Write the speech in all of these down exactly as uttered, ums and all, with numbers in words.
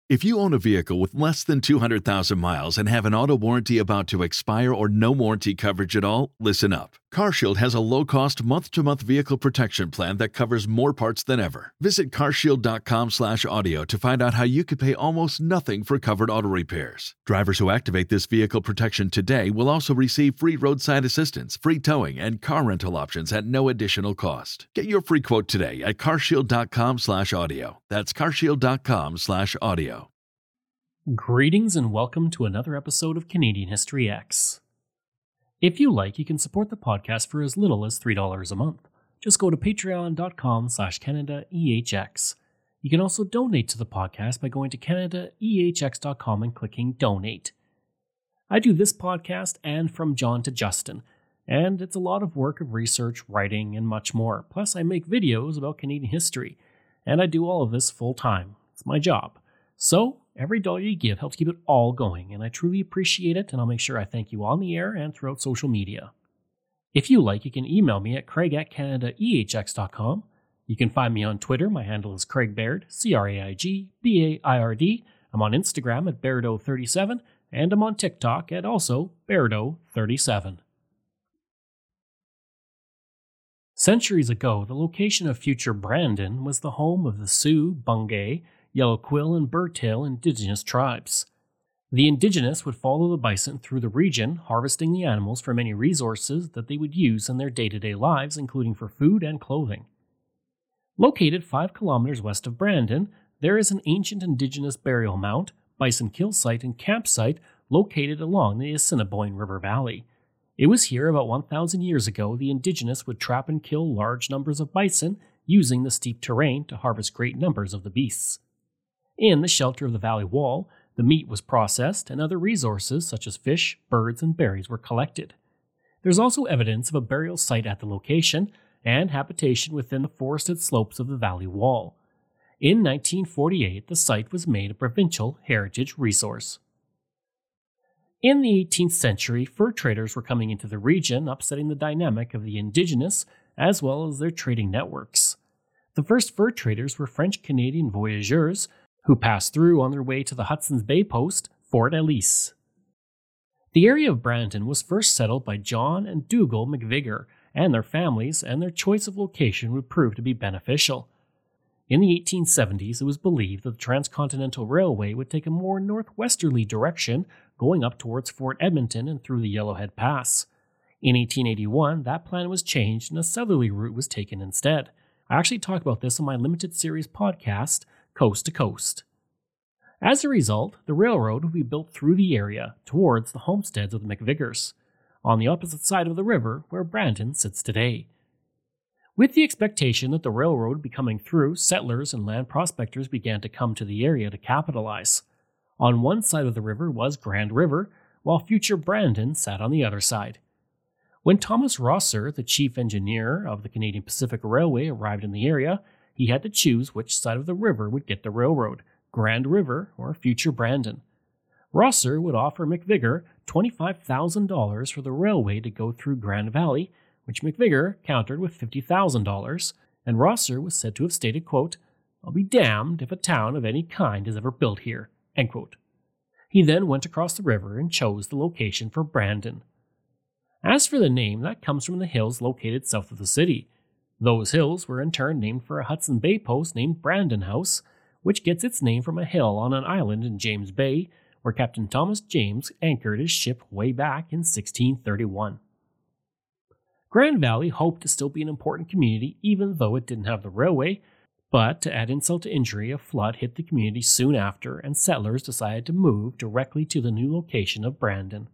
If you own a vehicle with less than two hundred thousand miles and have an auto warranty about to expire or no warranty coverage at all, listen up. CarShield has a low-cost month-to-month vehicle protection plan that covers more parts than ever. Visit carshield.com slash audio to find out how you could pay almost nothing for covered auto repairs. Drivers who activate this vehicle protection today will also receive free roadside assistance, free towing, and car rental options at no additional cost. Get your free quote today at carshield.com slash audio. That's carshield.com slash audio. Greetings and welcome to another episode of Canadian History X. If you like, you can support the podcast for as little as three dollars a month. Just go to patreon.com slash CanadaEHX. You can also donate to the podcast by going to canada e h x dot com and clicking Donate. I do this podcast and From John to Justin, and it's a lot of work of research, writing, and much more. Plus, I make videos about Canadian history, and I do all of this full time. It's my job. So, every dollar you give helps keep it all going, and I truly appreciate it, and I'll make sure I thank you on the air and throughout social media. If you like, you can email me at craig at canada e h x dot com. You can find me on Twitter. My handle is Craig Baird, C R A I G B A I R D. I'm on Instagram at Bairdo thirty-seven, and I'm on TikTok at also Bairdo thirty-seven. Centuries ago, the location of future Brandon was the home of the Sioux, Bungay, Yellow Quill, and Birdtail indigenous tribes. The indigenous would follow the bison through the region, harvesting the animals for many resources that they would use in their day-to-day lives, including for food and clothing. Located five kilometers west of Brandon, there is an ancient indigenous burial mound, bison kill site, and campsite located along the Assiniboine River Valley. It was here about one thousand years ago the indigenous would trap and kill large numbers of bison, using the steep terrain to harvest great numbers of the beasts. In the shelter of the valley wall, the meat was processed and other resources such as fish, birds, and berries were collected. There's also evidence of a burial site at the location and habitation within the forested slopes of the valley wall. In nineteen forty-eight, the site was made a provincial heritage resource. In the eighteenth century, fur traders were coming into the region, upsetting the dynamic of the indigenous as well as their trading networks. The first fur traders were French-Canadian voyageurs who passed through on their way to the Hudson's Bay post, Fort Ellice. The area of Brandon was first settled by John and Dougal McVigar and their families, and their choice of location would prove to be beneficial. In the eighteen seventies, it was believed that the Transcontinental Railway would take a more northwesterly direction, going up towards Fort Edmonton and through the Yellowhead Pass. In eighteen eighty-one, that plan was changed and a southerly route was taken instead. I actually talked about this on my limited series podcast, Coast to Coast. As a result, the railroad would be built through the area towards the homesteads of the McVigars, on the opposite side of the river where Brandon sits today. With the expectation that the railroad would be coming through, settlers and land prospectors began to come to the area to capitalize. On one side of the river was Grand River, while future Brandon sat on the other side. When Thomas Rosser, the chief engineer of the Canadian Pacific Railway, arrived in the area, he had to choose which side of the river would get the railroad, Grand River or future Brandon. Rosser would offer McVigar twenty-five thousand dollars for the railway to go through Grand Valley, which McVigar countered with fifty thousand dollars, and Rosser was said to have stated, quote, "I'll be damned if a town of any kind is ever built here," end quote. He then went across the river and chose the location for Brandon. As for the name, that comes from the hills located south of the city. Those hills were in turn named for a Hudson Bay post named Brandon House, which gets its name from a hill on an island in James Bay, where Captain Thomas James anchored his ship way back in sixteen thirty-one. Grand Valley hoped to still be an important community even though it didn't have the railway, but to add insult to injury, a flood hit the community soon after and settlers decided to move directly to the new location of Brandon.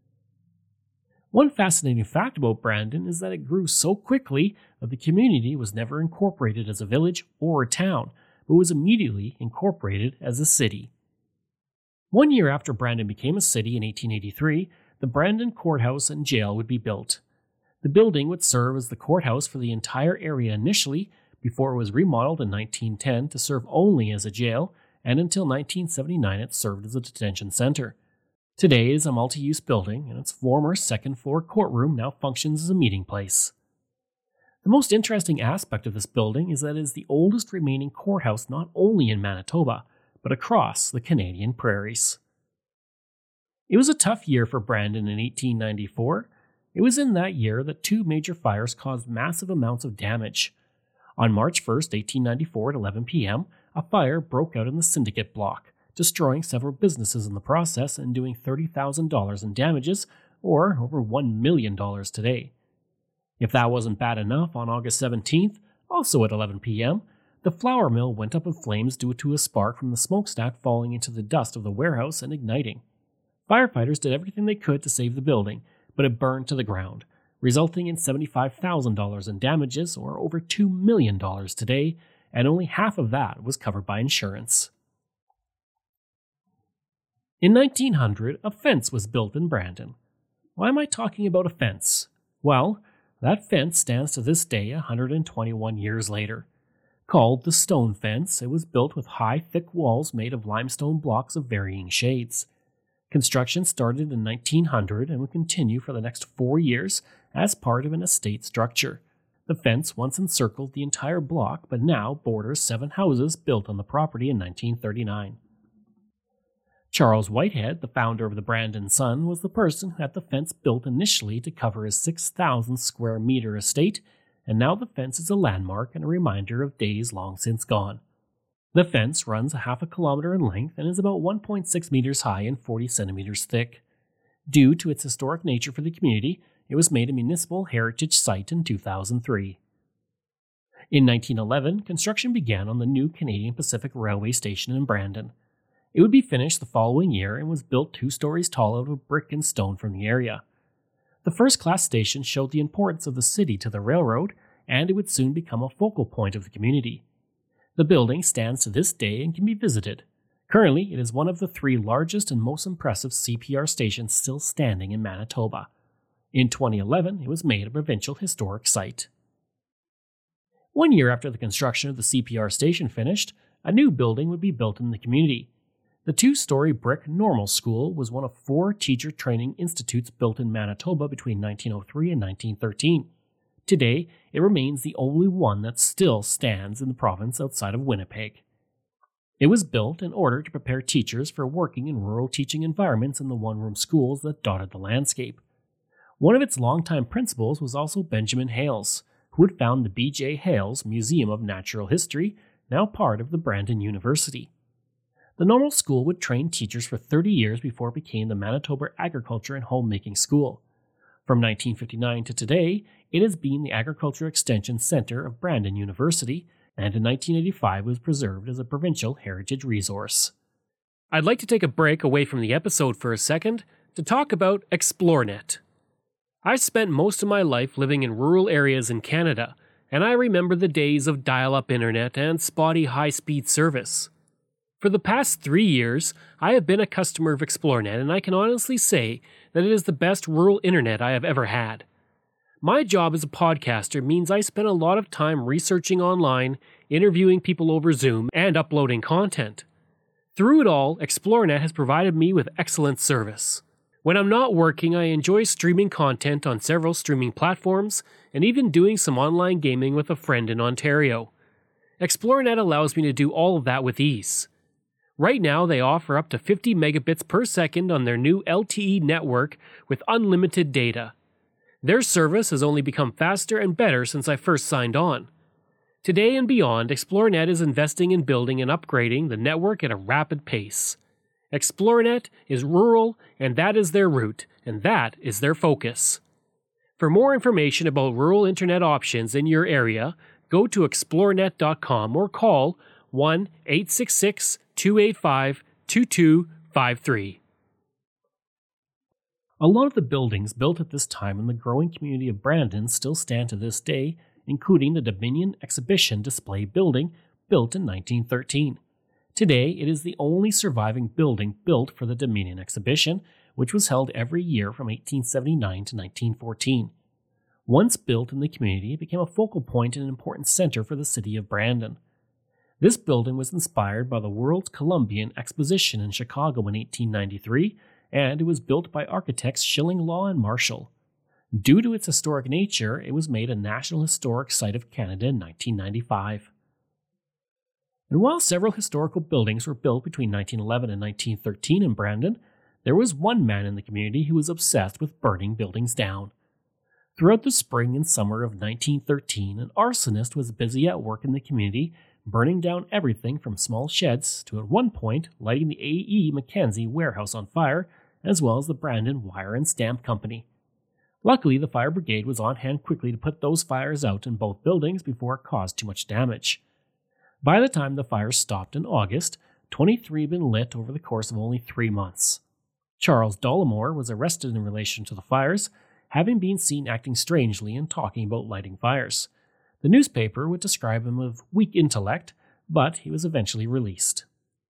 One fascinating fact about Brandon is that it grew so quickly that the community was never incorporated as a village or a town, but was immediately incorporated as a city. One year after Brandon became a city in eighteen eighty-three, the Brandon Courthouse and Jail would be built. The building would serve as the courthouse for the entire area initially, before it was remodeled in nineteen ten to serve only as a jail, and until nineteen seventy-nine it served as a detention center. Today it is a multi-use building, and its former second-floor courtroom now functions as a meeting place. The most interesting aspect of this building is that it is the oldest remaining courthouse not only in Manitoba, but across the Canadian prairies. It was a tough year for Brandon in eighteen ninety-four. It was in that year that two major fires caused massive amounts of damage. On March first, eighteen ninety-four at eleven p.m., a fire broke out in the Syndicate block, destroying several businesses in the process and doing thirty thousand dollars in damages, or over one million dollars today. If that wasn't bad enough, on August seventeenth, also at eleven p.m., the flour mill went up in flames due to a spark from the smokestack falling into the dust of the warehouse and igniting. Firefighters did everything they could to save the building, but it burned to the ground, resulting in seventy-five thousand dollars in damages, or over two million dollars today, and only half of that was covered by insurance. In nineteen hundred, a fence was built in Brandon. Why am I talking about a fence? Well, that fence stands to this day one hundred twenty-one years later. Called the Stone Fence, it was built with high, thick walls made of limestone blocks of varying shades. Construction started in nineteen hundred and would continue for the next four years as part of an estate structure. The fence once encircled the entire block, but now borders seven houses built on the property in nineteen thirty-nine. Charles Whitehead, the founder of the Brandon Sun, was the person who had the fence built initially to cover his six thousand square meter estate, and now the fence is a landmark and a reminder of days long since gone. The fence runs a half a kilometer in length and is about one point six meters high and forty centimeters thick. Due to its historic nature for the community, it was made a municipal heritage site in two thousand three. In nineteen eleven, construction began on the new Canadian Pacific Railway station in Brandon. It would be finished the following year and was built two stories tall out of brick and stone from the area. The first-class station showed the importance of the city to the railroad, and it would soon become a focal point of the community. The building stands to this day and can be visited. Currently, it is one of the three largest and most impressive C P R stations still standing in Manitoba. In twenty eleven, it was made a provincial historic site. One year after the construction of the C P R station finished, a new building would be built in the community. The two-story brick Normal School was one of four teacher training institutes built in Manitoba between nineteen oh three and nineteen thirteen. Today, it remains the only one that still stands in the province outside of Winnipeg. It was built in order to prepare teachers for working in rural teaching environments in the one-room schools that dotted the landscape. One of its longtime principals was also Benjamin Hales, who had founded the B J Hales Museum of Natural History, now part of the Brandon University. The Normal School would train teachers for thirty years before it became the Manitoba Agriculture and Homemaking School. From nineteen fifty-nine to today, it has been the Agriculture Extension Center of Brandon University, and in nineteen eighty-five was preserved as a provincial heritage resource. I'd like to take a break away from the episode for a second to talk about ExploreNet. I've spent most of my life living in rural areas in Canada, and I remember the days of dial-up internet and spotty high-speed service. For the past three years, I have been a customer of ExploreNet, and I can honestly say that it is the best rural internet I have ever had. My job as a podcaster means I spend a lot of time researching online, interviewing people over Zoom, and uploading content. Through it all, ExploreNet has provided me with excellent service. When I'm not working, I enjoy streaming content on several streaming platforms, and even doing some online gaming with a friend in Ontario. ExploreNet allows me to do all of that with ease. Right now, they offer up to fifty megabits per second on their new L T E network with unlimited data. Their service has only become faster and better since I first signed on. Today and beyond, ExploreNet is investing in building and upgrading the network at a rapid pace. ExploreNet is rural, and that is their route, and that is their focus. For more information about rural internet options in your area, go to explorenet dot com or call one eight six six, two eight five, two two five three. A lot of the buildings built at this time in the growing community of Brandon still stand to this day, including the Dominion Exhibition Display Building, built in nineteen thirteen. Today, it is the only surviving building built for the Dominion Exhibition, which was held every year from eighteen seventy-nine to nineteen fourteen. Once built in the community, it became a focal point and an important center for the city of Brandon. This building was inspired by the World's Columbian Exposition in Chicago in eighteen ninety-three, and it was built by architects Schilling Law and Marshall. Due to its historic nature, it was made a National Historic Site of Canada in nineteen ninety-five. And while several historical buildings were built between nineteen eleven and nineteen thirteen in Brandon, there was one man in the community who was obsessed with burning buildings down. Throughout the spring and summer of nineteen thirteen, an arsonist was busy at work in the community, burning down everything from small sheds to at one point lighting the A E Mackenzie warehouse on fire, as well as the Brandon Wire and Stamp Company. Luckily, the fire brigade was on hand quickly to put those fires out in both buildings before it caused too much damage. By the time the fires stopped in August, twenty-three had been lit over the course of only three months. Charles Dollimore was arrested in relation to the fires, having been seen acting strangely and talking about lighting fires. The newspaper would describe him of weak intellect, but he was eventually released.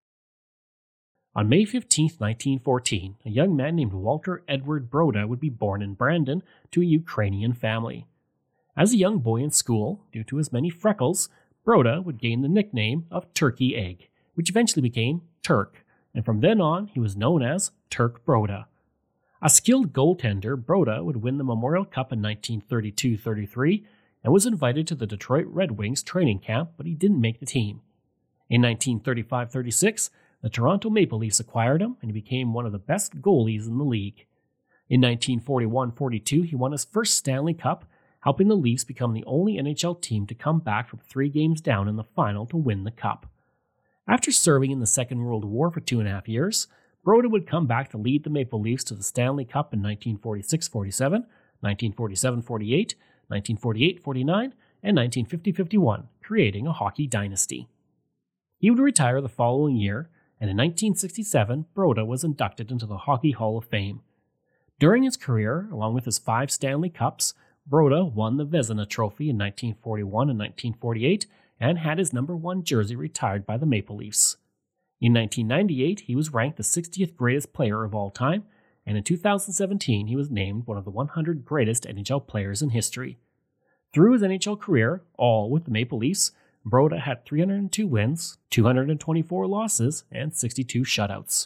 On May fifteenth, nineteen fourteen, a young man named Walter Edward Broda would be born in Brandon to a Ukrainian family. As a young boy in school, due to his many freckles, Broda would gain the nickname of Turkey Egg, which eventually became Turk, and from then on he was known as Turk Broda. A skilled goaltender, Broda would win the Memorial Cup in nineteen thirty-two thirty-three and was invited to the Detroit Red Wings training camp, but he didn't make the team. In nineteen thirty-five thirty-six, the Toronto Maple Leafs acquired him, and he became one of the best goalies in the league. In nineteen forty-one forty-two, he won his first Stanley Cup, helping the Leafs become the only N H L team to come back from three games down in the final to win the Cup. After serving in the Second World War for two and a half years, Broda would come back to lead the Maple Leafs to the Stanley Cup in nineteen forty-six forty-seven, nineteen forty-seven forty-eight, nineteen forty-eight forty-nine, and nineteen fifty fifty-one, creating a hockey dynasty. He would retire the following year, and in nineteen sixty-seven, Broda was inducted into the Hockey Hall of Fame. During his career, along with his five Stanley Cups, Broda won the Vezina Trophy in nineteen forty-one and nineteen forty-eight and had his number one jersey retired by the Maple Leafs. In nineteen ninety-eight, he was ranked the sixtieth greatest player of all time, and in two thousand seventeen, he was named one of the one hundred greatest N H L players in history. Through his N H L career, all with the Maple Leafs, Broda had three hundred two wins, two hundred twenty-four losses, and sixty-two shutouts.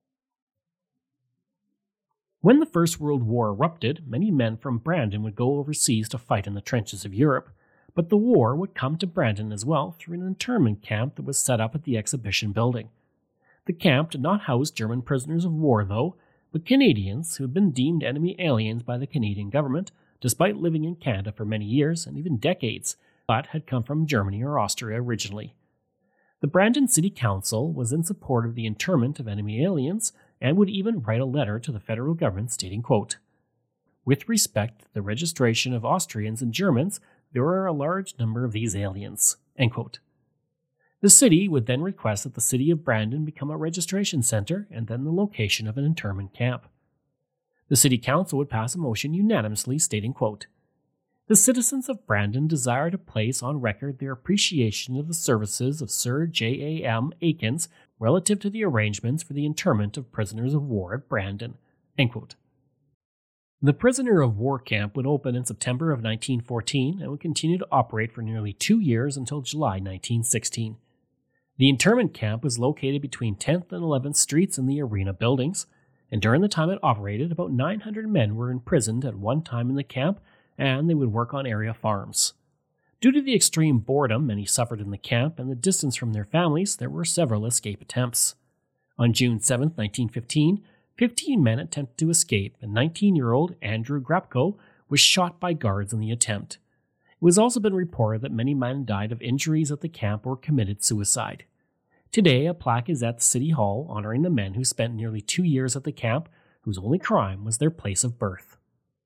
When the First World War erupted, many men from Brandon would go overseas to fight in the trenches of Europe, but the war would come to Brandon as well through an internment camp that was set up at the exhibition building. The camp did not house German prisoners of war, though, but Canadians who had been deemed enemy aliens by the Canadian government, despite living in Canada for many years and even decades, but had come from Germany or Austria originally. The Brandon City Council was in support of the internment of enemy aliens and would even write a letter to the federal government stating, quote, "With respect to the registration of Austrians and Germans, there are a large number of these aliens." End quote. The city would then request that the city of Brandon become a registration center and then the location of an internment camp. The city council would pass a motion unanimously stating, quote, "The citizens of Brandon desire to place on record their appreciation of the services of Sir J A M Aikens relative to the arrangements for the internment of prisoners of war at Brandon." End quote. The prisoner of war camp would open in September of nineteen fourteen and would continue to operate for nearly two years until July nineteen sixteen. The internment camp was located between tenth and eleventh Streets in the Arena buildings, and during the time it operated, about nine hundred men were imprisoned at one time in the camp, and they would work on area farms. Due to the extreme boredom many suffered in the camp and the distance from their families, there were several escape attempts. On June seventh, nineteen fifteen, fifteen men attempted to escape, and nineteen-year-old Andrew Grapko was shot by guards in the attempt. It has also been reported that many men died of injuries at the camp or committed suicide. Today, a plaque is at the City Hall honoring the men who spent nearly two years at the camp, whose only crime was their place of birth.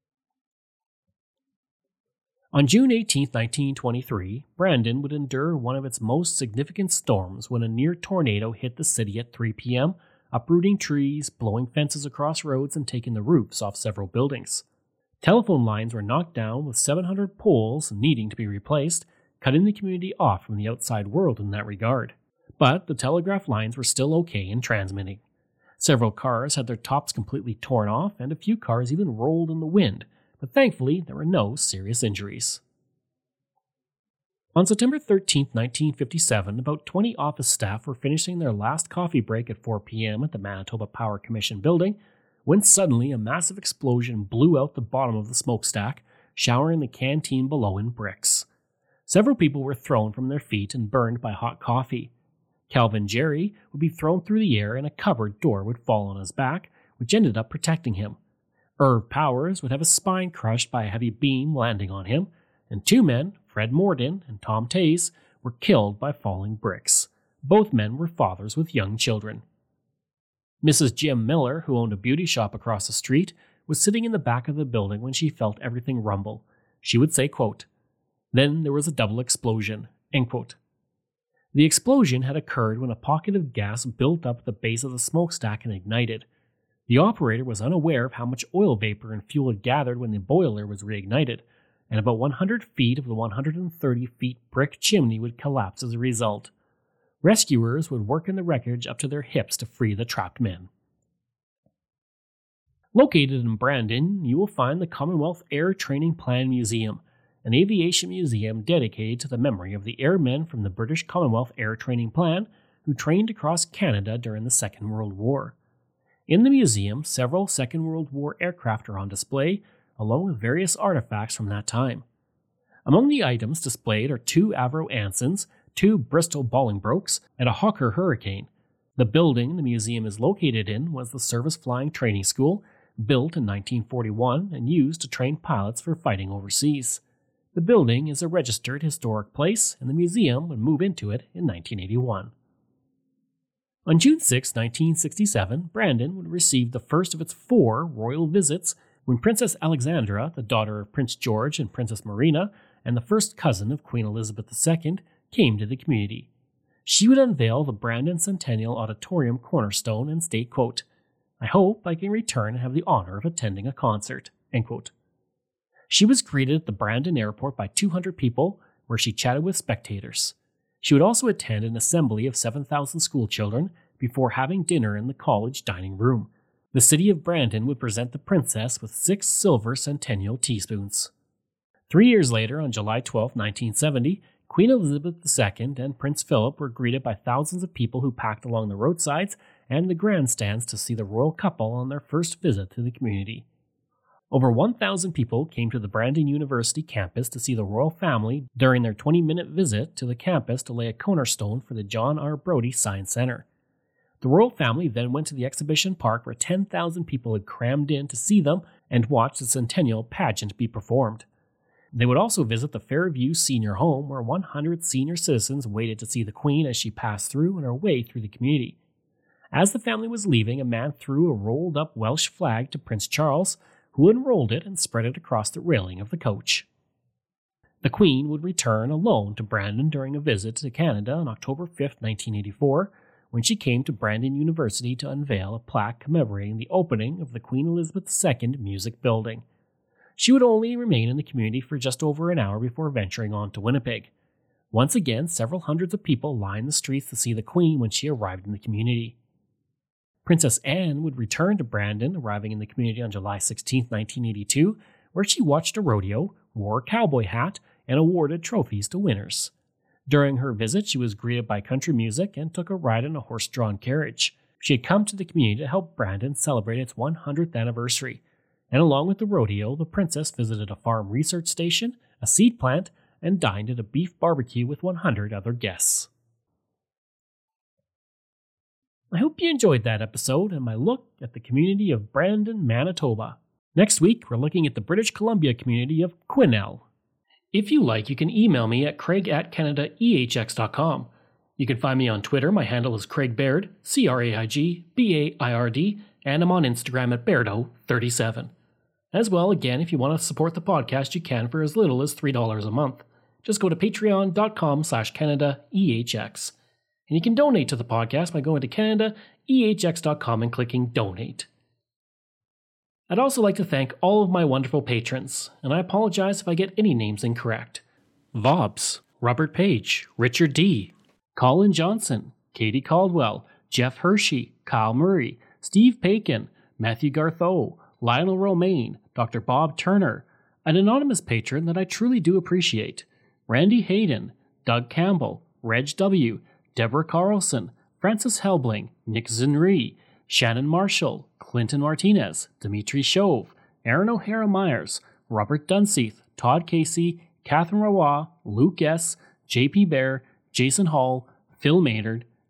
On June eighteenth, nineteen twenty-three, Brandon would endure one of its most significant storms when a near tornado hit the city at three p.m., uprooting trees, blowing fences across roads, and taking the roofs off several buildings. Telephone lines were knocked down with seven hundred poles needing to be replaced, cutting the community off from the outside world in that regard. But the telegraph lines were still okay in transmitting. Several cars had their tops completely torn off, and a few cars even rolled in the wind, but thankfully there were no serious injuries. On September thirteenth, nineteen fifty-seven, about twenty office staff were finishing their last coffee break at four p.m. at the Manitoba Power Commission building, when suddenly a massive explosion blew out the bottom of the smokestack, showering the canteen below in bricks. Several people were thrown from their feet and burned by hot coffee. Calvin Jerry would be thrown through the air and a cupboard door would fall on his back, which ended up protecting him. Irv Powers would have his spine crushed by a heavy beam landing on him, and two men, Fred Morden and Tom Taze, were killed by falling bricks. Both men were fathers with young children. Missus Jim Miller, who owned a beauty shop across the street, was sitting in the back of the building when she felt everything rumble. She would say, quote, "Then there was a double explosion," end quote. The explosion had occurred when a pocket of gas built up at the base of the smokestack and ignited. The operator was unaware of how much oil vapor and fuel had gathered when the boiler was reignited, and about one hundred feet of the one hundred thirty feet brick chimney would collapse as a result. Rescuers would work in the wreckage up to their hips to free the trapped men. Located in Brandon, you will find the Commonwealth Air Training Plan Museum, an aviation museum dedicated to the memory of the airmen from the British Commonwealth Air Training Plan who trained across Canada during the Second World War. In the museum, several Second World War aircraft are on display, along with various artifacts from that time. Among the items displayed are two Avro Ansons, two Bristol Bolingbroke, and a Hawker Hurricane. The building the museum is located in was the Service Flying Training School, built in nineteen forty-one and used to train pilots for fighting overseas. The building is a registered historic place, and the museum would move into it in nineteen eighty-one. On June sixth, nineteen sixty-seven, Brandon would receive the first of its four royal visits when Princess Alexandra, the daughter of Prince George and Princess Marina, and the first cousin of Queen Elizabeth the Second, came to the community. She would unveil the Brandon Centennial Auditorium cornerstone and state, quote, "I hope I can return and have the honor of attending a concert," end quote. She was greeted at the Brandon airport by two hundred people, where she chatted with spectators. She would also attend an assembly of seven thousand schoolchildren before having dinner in the college dining room. The city of Brandon would present the princess with six silver centennial teaspoons. Three years later, on July twelfth, nineteen seventy, Queen Elizabeth the Second and Prince Philip were greeted by thousands of people who packed along the roadsides and the grandstands to see the royal couple on their first visit to the community. Over one thousand people came to the Brandon University campus to see the royal family during their twenty-minute visit to the campus to lay a cornerstone for the John R. Brodie Science Center. The royal family then went to the exhibition park where ten thousand people had crammed in to see them and watch the centennial pageant be performed. They would also visit the Fairview Senior Home, where one hundred senior citizens waited to see the Queen as she passed through on her way through the community. As the family was leaving, a man threw a rolled-up Welsh flag to Prince Charles, who unrolled it and spread it across the railing of the coach. The Queen would return alone to Brandon during a visit to Canada on October fifth, nineteen eighty-four, when she came to Brandon University to unveil a plaque commemorating the opening of the Queen Elizabeth the Second Music Building. She would only remain in the community for just over an hour before venturing on to Winnipeg. Once again, several hundreds of people lined the streets to see the Queen when she arrived in the community. Princess Anne would return to Brandon, arriving in the community on July sixteenth, nineteen eighty-two, where she watched a rodeo, wore a cowboy hat, and awarded trophies to winners. During her visit, she was greeted by country music and took a ride in a horse-drawn carriage. She had come to the community to help Brandon celebrate its one hundredth anniversary, and along with the rodeo, the princess visited a farm research station, a seed plant, and dined at a beef barbecue with one hundred other guests. I hope you enjoyed that episode and my look at the community of Brandon, Manitoba. Next week, we're looking at the British Columbia community of Quesnel. If you like, you can email me at craig at canada e h x dot com. You can find me on Twitter. My handle is Craig Baird, C R A I G B A I R D, and I'm on Instagram at Bairdo thirty-seven. As well, again, if you want to support the podcast, you can for as little as three dollars a month. Just go to patreon.com slash Canada EHX. And you can donate to the podcast by going to canada e h x dot com and clicking Donate. I'd also like to thank all of my wonderful patrons, and I apologize if I get any names incorrect. Vobs, Robert Page, Richard D., Colin Johnson, Katie Caldwell, Jeff Hershey, Kyle Murray, Steve Pakin, Matthew Gartho, Lionel Romaine, Doctor Bob Turner, an anonymous patron that I truly do appreciate, Randy Hayden, Doug Campbell, Reg W., Deborah Carlson, Francis Helbling, Nick Zinri, Shannon Marshall, Clinton Martinez, Dimitri Chauve, Aaron O'Hara Myers, Robert Dunseith, Todd Casey, Catherine Rawa, Luke S., J P Bear, Jason Hall, Phil Maynard,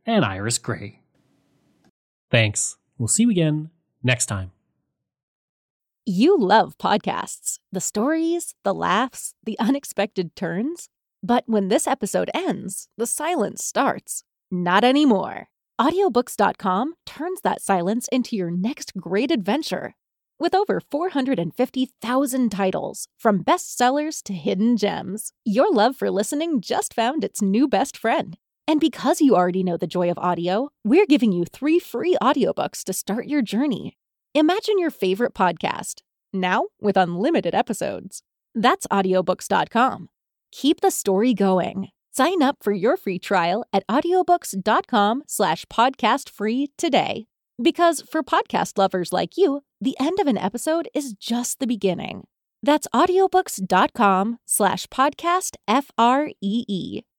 and Iris Gray. Thanks. We'll see you again next time. You love podcasts, the stories, the laughs, the unexpected turns. But when this episode ends, the silence starts. Not anymore. audiobooks dot com turns that silence into your next great adventure. With over four hundred fifty thousand titles, from bestsellers to hidden gems, your love for listening just found its new best friend. And because you already know the joy of audio, we're giving you three free audiobooks to start your journey. Imagine your favorite podcast, now with unlimited episodes. That's audiobooks dot com. Keep the story going. Sign up for your free trial at audiobooks dot com slash podcast free today. Because for podcast lovers like you, the end of an episode is just the beginning. That's audiobooks dot com slash podcast F R E E.